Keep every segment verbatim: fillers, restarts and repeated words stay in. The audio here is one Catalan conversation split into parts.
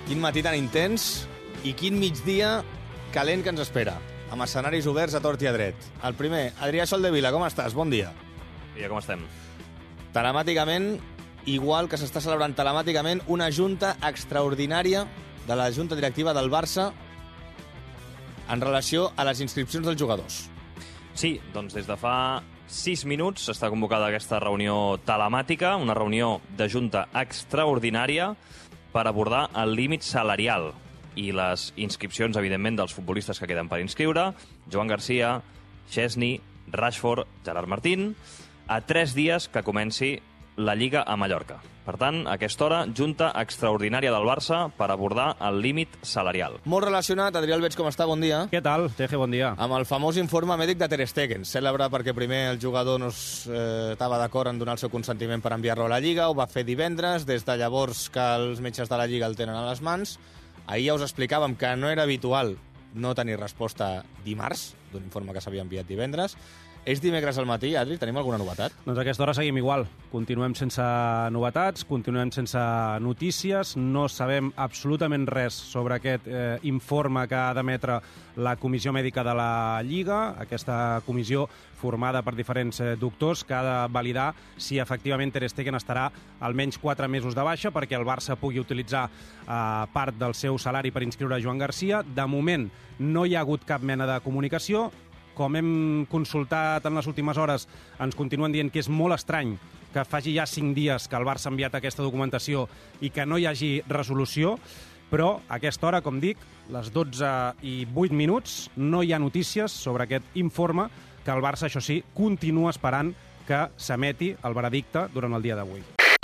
Quin matí tan intens i quin migdia calent que ens espera, amb escenaris oberts a tort i a dret. El primer, Adrià Soldevila, com estàs? Bon dia. Bon dia, com estem? Telemàticament, igual que s'està celebrant telemàticament una junta extraordinària de la junta directiva del Barça en relació a les inscripcions dels jugadors. Sí, doncs des de fa sis minuts s'està convocada aquesta reunió telemàtica, una reunió de junta extraordinària per abordar el límit salarial i les inscripcions, evidentment, dels futbolistes que queden per inscriure, Joan Garcia, Chesney, Rashford, Gerard Martín, a tres dies que comenci la Lliga a Mallorca. Per tant, a aquesta hora, junta extraordinària del Barça per abordar el límit salarial. Molt relacionat, Adrià Albeig, com està? Bon dia. Què tal, Teje? Bon dia. Amb el famós informe mèdic de Ter Stegen, cèlebre perquè primer el jugador no eh, estava d'acord en donar el seu consentiment per enviar-lo a la Lliga, ho va fer divendres, des de llavors que els metges de la Lliga el tenen a les mans. Ahir ja us explicàvem que no era habitual no tenir resposta dimarts, d'un informe que s'havia enviat divendres. És dimecres al matí, Adri, tenim alguna novetat? Doncs a aquesta hora seguim igual. Continuem sense novetats, continuem sense notícies, no sabem absolutament res sobre aquest eh, informe que ha d'emetre la Comissió Mèdica de la Lliga, aquesta comissió formada per diferents eh, doctors que ha de validar si efectivament Ter Stegen estarà almenys quatre mesos de baixa perquè el Barça pugui utilitzar eh, part del seu salari per inscriure Joan Garcia. De moment no hi ha hagut cap mena de comunicació. Com hem consultat en les últimes hores, ens continuen dient que és molt estrany que faci ja cinc dies que el Barça ha enviat aquesta documentació i que no hi hagi resolució, però a aquesta hora, com dic, les dotze i vuit minuts, no hi ha notícies sobre aquest informe que el Barça, això sí, continua esperant que s'emeti el veredicte durant el dia d'avui.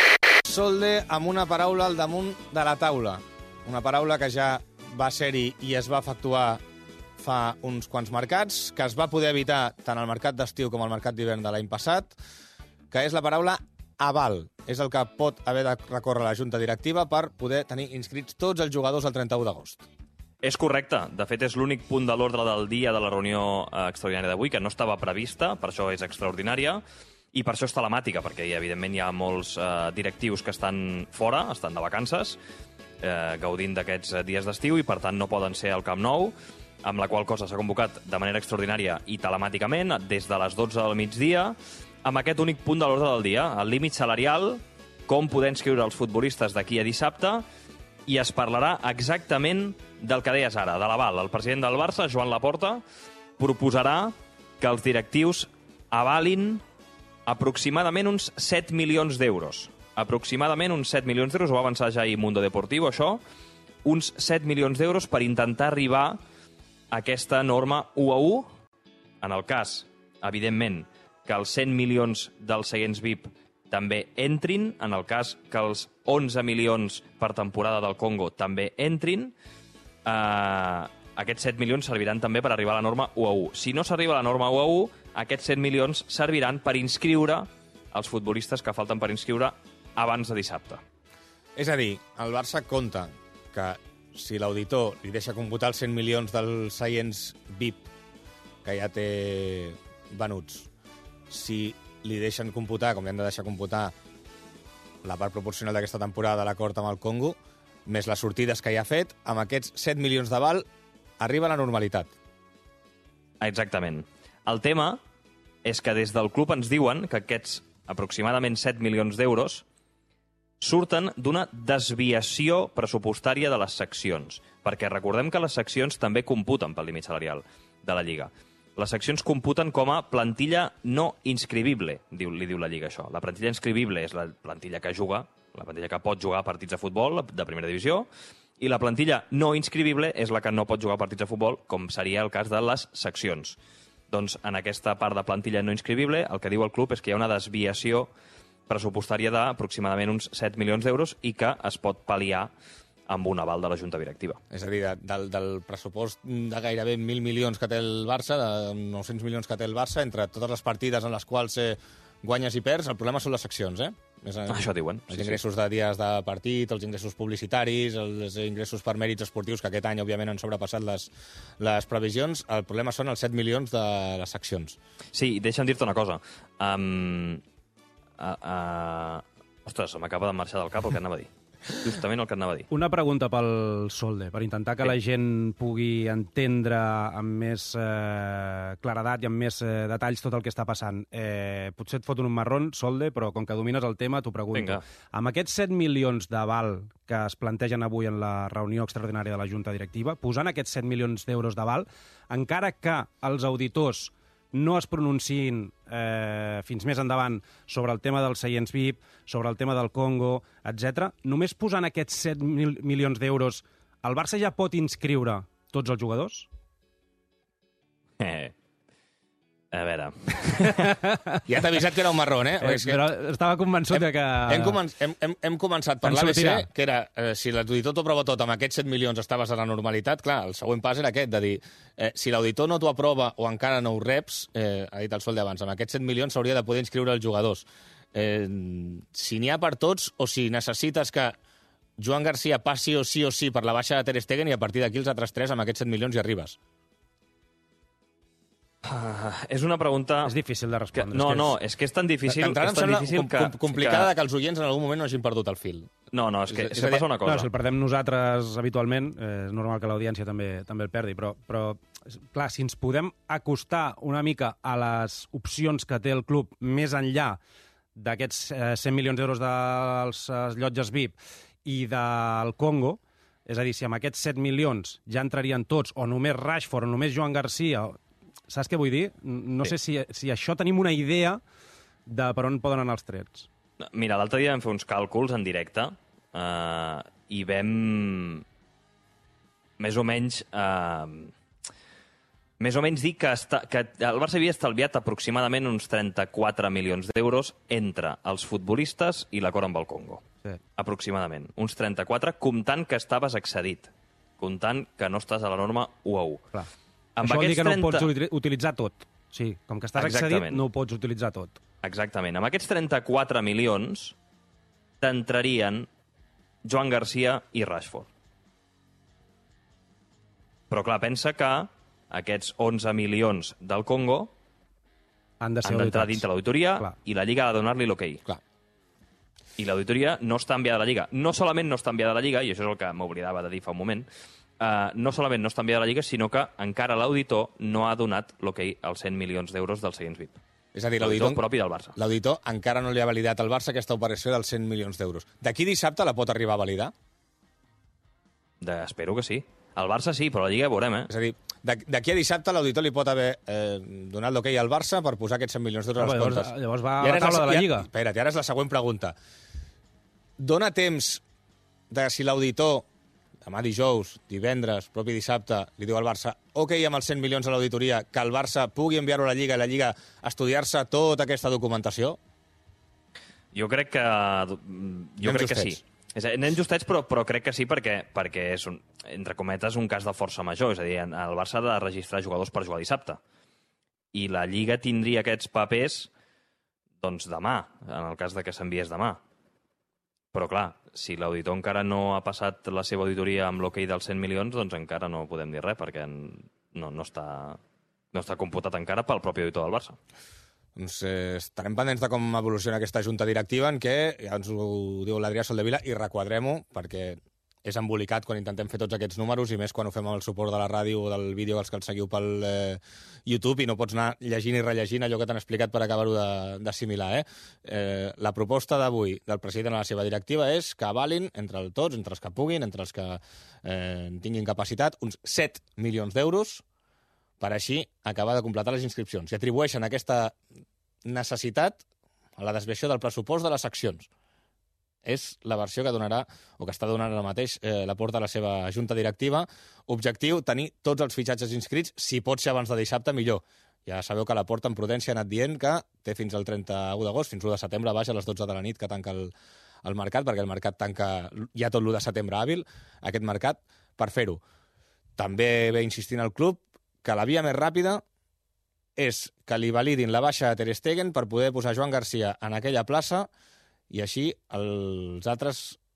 Solde amb una paraula al damunt de la taula. Una paraula que ja va ser-hi i es va efectuar fa uns quants mercats, que es va poder evitar tant al mercat d'estiu com al mercat d'hivern de l'any passat, que és la paraula aval. És el que pot haver de recórrer la junta directiva per poder tenir inscrits tots els jugadors el trenta-u d'agost. És correcte. De fet, és l'únic punt de l'ordre del dia de la reunió extraordinària d'avui, que no estava prevista, per això és extraordinària, i per això és telemàtica, perquè evidentment hi ha molts eh, directius que estan fora, estan de vacances, eh, gaudint d'aquests dies d'estiu, i per tant no poden ser al Camp Nou, amb la qual cosa s'ha convocat de manera extraordinària i telemàticament des de les dotze del migdia, amb aquest únic punt de l'ordre del dia, el límit salarial, com poder inscriure els futbolistes d'aquí a dissabte, i es parlarà exactament del que deies ara, de l'aval. El president del Barça, Joan Laporta, proposarà que els directius avalin aproximadament uns set milions d'euros. Aproximadament uns set milions d'euros, ho va avançar ja ahir Mundo Deportivo, això, uns set milions d'euros per intentar arribar aquesta norma u a u, en el cas, evidentment, que els cent milions dels seients V I P també entrin, en el cas que els onze milions per temporada del Congo també entrin, eh, aquests set milions serviran també per arribar a la norma u a u. Si no s'arriba a la norma u a u, aquests set milions serviran per inscriure els futbolistes que falten per inscriure abans de dissabte. És a dir, el Barça compta que si l'auditor li deixa computar els cent milions dels seients V I P que ja té venuts, si li deixen computar, com li han de deixar computar, la part proporcional d'aquesta temporada de l'acord amb el Congo, més les sortides que ja ha fet, amb aquests set milions d'aval arriba a la normalitat. Exactament. El tema és que des del club ens diuen que aquests aproximadament set milions d'euros surten d'una desviació pressupostària de les seccions, perquè recordem que les seccions també computen pel límit salarial de la Lliga. Les seccions computen com a plantilla no inscribible, diu, li diu la Lliga això. La plantilla inscribible és la plantilla que juga, la plantilla que pot jugar partits de futbol de primera divisió, i la plantilla no inscribible és la que no pot jugar partits de futbol, com seria el cas de les seccions. Doncs en aquesta part de plantilla no inscribible, el que diu el club és que hi ha una desviació pressupostària d'aproximadament uns set milions d'euros i que es pot pal·liar amb un aval de la Junta Directiva. És a dir, de, del, del pressupost de gairebé mil milions que té el Barça, de nou-cents milions que té el Barça, entre totes les partides en les quals eh, guanyes i perds, el problema són les seccions, eh? És, Això diuen. Els sí, ingressos sí. de dies de partit, els ingressos publicitaris, els ingressos per mèrits esportius, que aquest any, òbviament, han sobrepassat les, les previsions. El problema són els set milions de les seccions. Sí, deixa'm dir-te una cosa. Um, uh, uh, ostres, m'acaba de marxar del cap el que anava a dir. Justament el que anava a dir. Una pregunta pel Solde, per intentar que Sí. la gent pugui entendre amb més eh, claredat i amb més eh, detalls tot el que està passant. Eh, potser et foto un marrón, Solde, però com que domines el tema, t'ho pregunto. Vinga. Amb aquests set milions d'aval que es plantegen avui en la reunió extraordinària de la Junta Directiva, posant aquests set milions d'euros d'aval, encara que els auditors no es pronunciïn eh, fins més endavant sobre el tema dels seients V I P, sobre el tema del Congo, etcètera. Només posant aquests set mil milions d'euros, el Barça ja pot inscriure tots els jugadors? Eh. A veure... Ja t'he avisat que era un marrón, eh? Eh, És que però estava convençut de que... hem, comen hem, hem, hem començat per Ens l'A B C, sortirà. que era, eh, si l'auditor t'ho aprova tot amb aquests set milions estaves a la normalitat, clar, el següent pas era aquest, de dir, eh, si l'auditor no t'ho aprova o encara no ho reps, eh, ha dit el Sol d'abans, amb aquests set milions s'hauria de poder inscriure els jugadors. Eh, si n'hi ha per tots o si necessites que Joan Garcia passi o sí o sí per la baixa de Ter Stegen i a partir d'aquí els altres tres amb aquests set milions hi arribes. Uh, és una pregunta... És difícil de Que, respondre. no, és que no, és... és que és tan difícil, D'entrada és em tan sembla difícil com, que... com, complicada que... que... que els oients en algun moment no hagin perdut el fil. No, no, és que, És- és és que a dir- passa una Clar, cosa. si el perdem nosaltres habitualment, eh, és normal que l'audiència també també el perdi, però, però clar, si ens podem acostar una mica a les opcions que té el club més enllà d'aquests eh, cent milions d'euros dels eh, llotges V I P i del Congo, és a dir, si amb aquests set milions ja entrarien tots, o només Rashford, o només Joan Garcia, saps què vull dir? No Sí. sé si, si això tenim una idea de per on poden anar els trets. Mira, l'altre dia vam fer uns càlculs en directe eh, i vam més o menys eh, més o menys dir que, està, que el Barça havia estalviat aproximadament uns trenta-quatre milions d'euros entre els futbolistes i l'acord amb el Congo. Sí. Aproximadament. Uns trenta-quatre, comptant que estaves excedit. Comptant que no estàs a la norma u a u. Clar. Amb Això vol dir aquests que no trenta... pots uti- utilitzar tot. Sí, com que estàs Exactament. excedit, no ho pots utilitzar tot. Exactament. Amb aquests trenta-quatre milions t'entrarien Joan Garcia i Rashford. Però, clar, pensa que aquests onze milions del Congo Han de ser han d'entrar auditats. dintre l'auditoria Clar. i la Lliga ha de donar-li l'hoquei. Clar. I l'auditoria no està enviada a la Lliga. No solament no està enviada a la Lliga, i això és el que m'oblidava de dir fa un moment, uh, no solament no està enviada a la Lliga, sinó que encara l'auditor no ha donat l'hoquei als cent milions d'euros dels seients V I P. És a dir, L'auditor l'auditor propi del Barça. l'auditor encara no li ha validat al Barça aquesta operació dels cent milions d'euros. D'aquí dissabte la pot arribar a validar? De, espero que sí. El Barça sí, però la Lliga ja veurem, eh? És a dir, d'ac- d'aquí a dissabte l'auditor li pot haver eh, donat l'hoquei al Barça per posar aquests cent milions d'euros als Però llavors- comptes. llavors va a I ara la és taula de la i ara- Lliga. Espera't, i ara és la següent pregunta. Dóna temps de si l'auditor, demà dijous, divendres, propi dissabte, li diu al Barça ok amb els cent milions a l'auditoria, que el Barça pugui enviar-ho a la Lliga i la Lliga estudiar-se tota aquesta documentació? Jo crec que... Jo Anem crec que sí. justets. És a dir, anem justets, però, però crec que sí perquè, perquè és, un, entre cometes, un cas de força major. És a dir, el Barça ha de registrar jugadors per jugar dissabte. I la Lliga tindria aquests papers doncs demà, en el cas de que s'enviés demà. Però, clar, si l'auditor encara no ha passat la seva auditoria amb l'hoquei dels cent milions, doncs encara no podem dir res, perquè no, no, està, no està computat encara pel propi auditor del Barça. Doncs eh, estarem pendents de com evoluciona aquesta junta directiva, en què, ja ens ho diu l'Adrià Soldevila, i requadrem-ho, perquè és embolicat quan intentem fer tots aquests números, i més quan ho fem amb el suport de la ràdio o del vídeo els que ens seguiu pel eh, YouTube, i no pots anar llegint i rellegint allò que t'han explicat per acabar-ho d'assimilar. Eh? Eh, la proposta d'avui del president a la seva directiva és que avalin entre el tots, entre els que puguin, entre els que eh, tinguin capacitat, uns set milions d'euros per així acabar de completar les inscripcions. I atribueixen aquesta necessitat a la desviació del pressupost de les seccions. És la versió que donarà, o que està donant ara mateix, eh, la porta a la seva junta directiva. Objectiu, tenir tots els fitxatges inscrits, si pot ser abans de dissabte, millor. Ja sabeu que la porta en Prudència ha anat dient que té fins al trenta-u d'agost, fins l'u de setembre, baix a les dotze de la nit, que tanca el, el mercat, perquè el mercat tanca ja tot l'u de setembre hàbil, aquest mercat, per fer-ho. També ve insistint al club que la via més ràpida és que li validin la baixa de Ter Stegen per poder posar Joan Garcia en aquella plaça i així els altres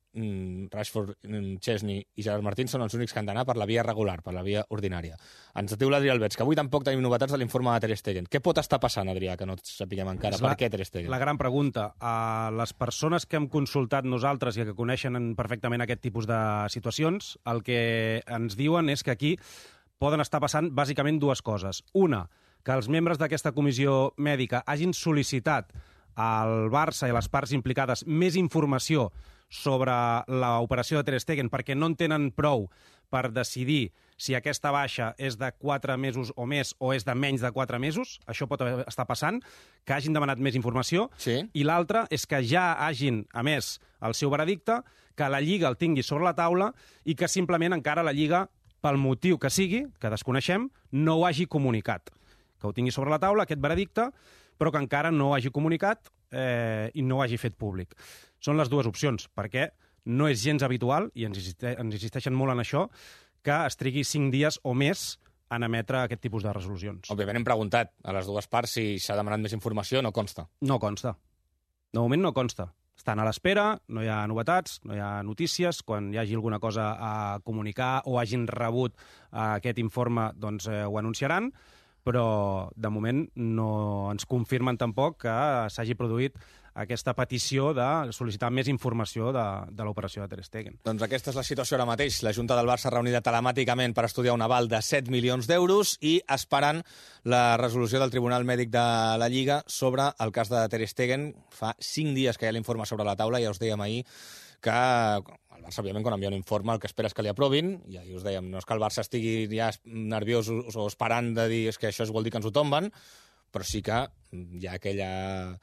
Rashford, Chesney i Gerard Martín són els únics que han d'anar per la via regular, per la via ordinària. Ens diu l'Adrià Alberts que avui tampoc tenim novetats de l'informe de Ter Stegen. Què pot estar passant, Adrià, que no sapiguem encara? És per la, què Ter Stegen? La gran pregunta. A les persones que hem consultat nosaltres i que coneixen perfectament aquest tipus de situacions, el que ens diuen és que aquí poden estar passant bàsicament dues coses. Una, que els membres d'aquesta comissió mèdica hagin sol·licitat al Barça i a les parts implicades més informació sobre l'operació de Ter Stegen perquè no en tenen prou per decidir si aquesta baixa és de quatre mesos o més o és de menys de quatre mesos. Això pot estar passant, que hagin demanat més informació. Sí. I l'altra és que ja hagin emès el seu veredicte, que la Lliga el tingui sobre la taula i que simplement encara la Lliga, pel motiu que sigui, que desconeixem, no ho hagi comunicat. Que ho tingui sobre la taula, aquest veredicte, però que encara no ho hagi comunicat eh, i no ho hagi fet públic. Són les dues opcions, perquè no és gens habitual, i ens, insiste, ens insisteixen molt en això, que es trigui cinc dies o més en emetre aquest tipus de resolucions. Òbviament hem preguntat a les dues parts si s'ha demanat més informació, no consta. No consta. De moment no consta. Estan a l'espera, no hi ha novetats, no hi ha notícies. Quan hi hagi alguna cosa a comunicar o hagin rebut eh, aquest informe, doncs eh, ho anunciaran, però de moment no ens confirmen tampoc que s'hagi produït aquesta petició de sol·licitar més informació de, de l'operació de Ter Stegen. Doncs aquesta és la situació ara mateix. La Junta del Barça reunida telemàticament per estudiar un aval de set milions d'euros i esperant la resolució del Tribunal Mèdic de la Lliga sobre el cas de Ter Stegen. Fa cinc dies que hi ha l'informe sobre la taula, ja us dèiem ahir que el Barça, òbviament, quan envia un informe, el que espera és que li aprovin, i ahir us dèiem, no és que el Barça estigui ja nerviós o esperant de dir és que això vol dir que ens ho tomben, però sí que hi ha aquella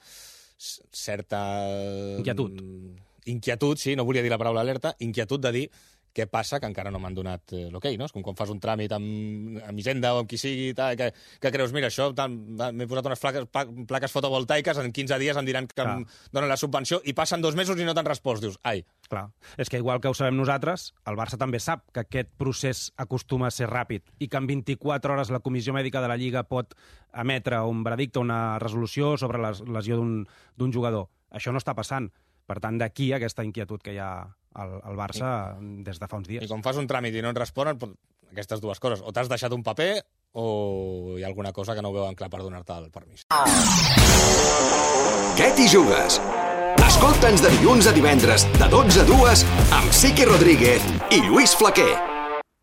certa... Inquietud. Inquietud, sí, no volia dir la paraula alerta, inquietud de dir què passa, que encara no m'han donat l'ok, no? És com quan fas un tràmit amb, amb Hisenda o amb qui sigui, tal, que, que creus, mira, això, m'he posat unes plaques, plaques fotovoltaiques, en quinze dies em diran que Clar. Em donen la subvenció, i passen dos mesos i no te'n respost, dius, ai. Clar, és que igual que ho sabem nosaltres, el Barça també sap que aquest procés acostuma a ser ràpid i que en vint-i-quatre hores la Comissió Mèdica de la Lliga pot emetre un veredicte, una resolució sobre la lesió d'un jugador. Això no està passant. Per tant, d'aquí aquesta inquietud que hi ha al, al Barça I, des de fa uns dies. I quan fas un tràmit i no et responen, aquestes dues coses. O t'has deixat un paper o hi ha alguna cosa que no ho veuen clar per donar-te el permís. Què t'hi jugues? Escolta'ns de dilluns a divendres, de dotze a dues, amb Siqui Rodríguez i Lluís Flaquer.